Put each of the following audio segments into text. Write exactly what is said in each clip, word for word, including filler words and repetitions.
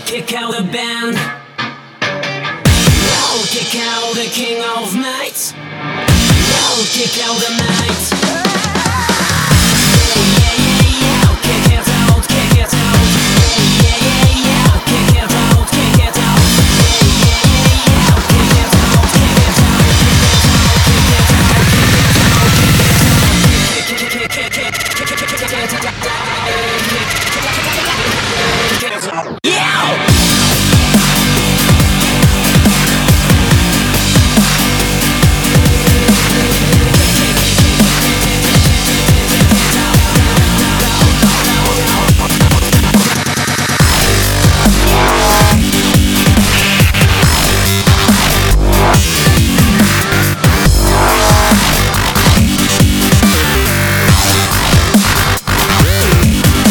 kick out the band. I'll kick out the king of nights. I'll kick out the night. Yeah, yeah, yeah, yeah. I'll kick it out, kick it out. Yeah, yeah, yeah, yeah. I'll kick it out, kick it out. Yeah, yeah, yeah, yeah. I'll kick it out, kick it out. Kick it out, kick it out, kick it out. Kick it, kick it, kick it, kick it, kick it, kick it. Yeah!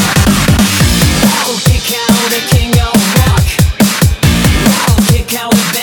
I'll kick out the king of rock. I'll kick out the